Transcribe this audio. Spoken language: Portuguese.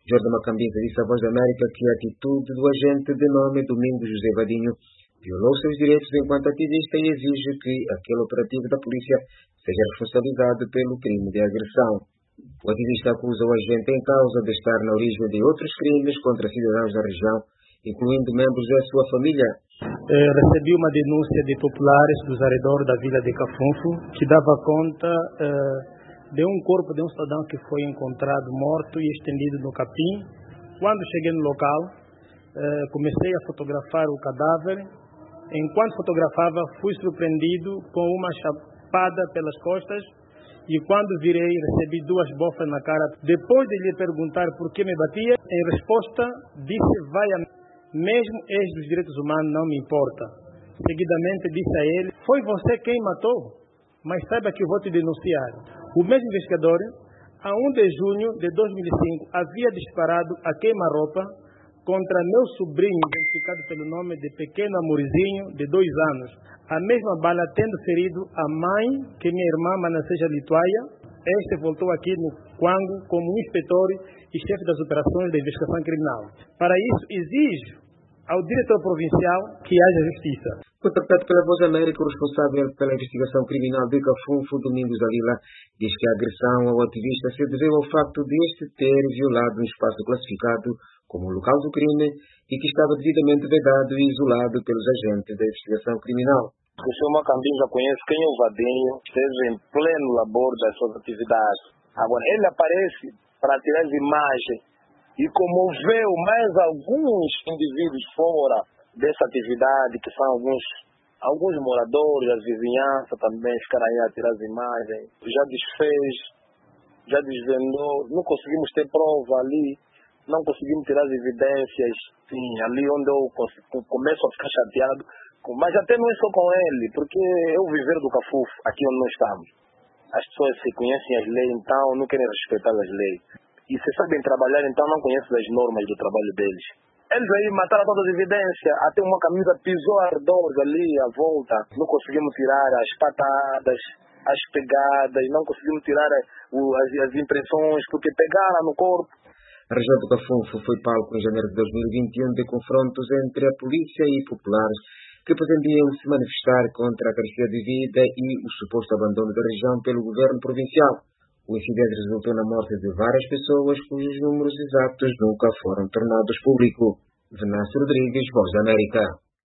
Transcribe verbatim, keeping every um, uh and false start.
Jorge Macambinza disse à Voz da América que a atitude do agente de nome Domingos José Vadinho violou seus direitos enquanto ativista e exige que aquele operativo da polícia seja responsabilizado pelo crime de agressão. O ativista acusa o agente em causa de estar na origem de outros crimes contra cidadãos da região, incluindo membros da sua família. Eh, recebi uma denúncia de populares dos arredores da vila de Cafunfo que dava conta eh, de um corpo de um cidadão que foi encontrado morto e estendido no capim. Quando cheguei no local, eh, comecei a fotografar o cadáver. Enquanto fotografava, fui surpreendido com uma chapada pelas costas e quando virei, recebi duas bofas na cara. Depois de lhe perguntar por que me batia, em resposta, disse: vai a... mesmo ex dos direitos humanos não me importa. Seguidamente disse a ele: foi você quem matou, mas saiba que eu vou te denunciar. O mesmo investigador, a primeiro de junho de dois mil e cinco, havia disparado a queima-roupa contra meu sobrinho, identificado pelo nome de Pequeno Amorzinho, de dois anos. A mesma bala tendo ferido a mãe, que minha irmã Manassés Lituaia. Este voltou aqui no Quango como inspetor e chefe das operações da investigação criminal. Para isso, exijo ao diretor provincial que haja justiça. Contactado pela Voz da América, o responsável pela investigação criminal de Cafunfo, Domingos Dalila, diz que a agressão ao ativista se deveu ao facto de este ter violado um espaço classificado como local do crime e que estava devidamente vedado e isolado pelos agentes da investigação criminal. O senhor Macambinza já conhece quem é o Vadinho, esteve em pleno labor das suas atividades. Agora, ele aparece para tirar as imagens e comoveu mais alguns indivíduos fora dessa atividade, que são alguns, alguns moradores, a vizinhança também ficaram aí a tirar as imagens. Já desfez, já desvendou, não conseguimos ter prova ali, não conseguimos tirar as evidências. Sim, ali onde eu começo a ficar chateado, mas até não é só com ele, porque é o viver do Cafufo, aqui onde nós estamos. As pessoas se conhecem as leis, então não querem respeitar as leis. E se sabem trabalhar, então não conhecem as normas do trabalho deles. Eles aí mataram todas as evidências, até uma camisa pisou ardores ali à volta. Não conseguimos tirar as patadas, as pegadas, não conseguimos tirar as, as impressões, porque pegaram no corpo. A região do Cafunfo foi palco em janeiro de dois mil e vinte e um de confrontos entre a polícia e populares que pretendiam se manifestar contra a carecia de vida e o suposto abandono da região pelo governo provincial. O incidente resultou na morte de várias pessoas cujos números exatos nunca foram tornados públicos. Venâncio Rodrigues, Voz da América.